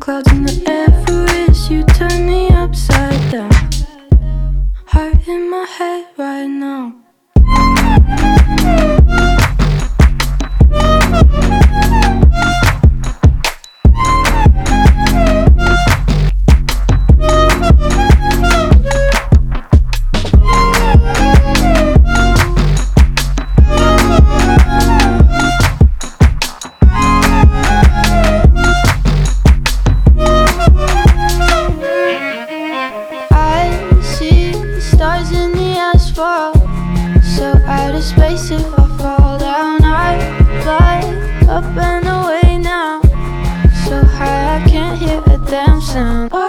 Clouds in the air for risk, you turn me upside down. Heart in my head right now. Stars in the asphalt, so out of space if I fall down. I fly up and away now, so high I can't hear a damn sound.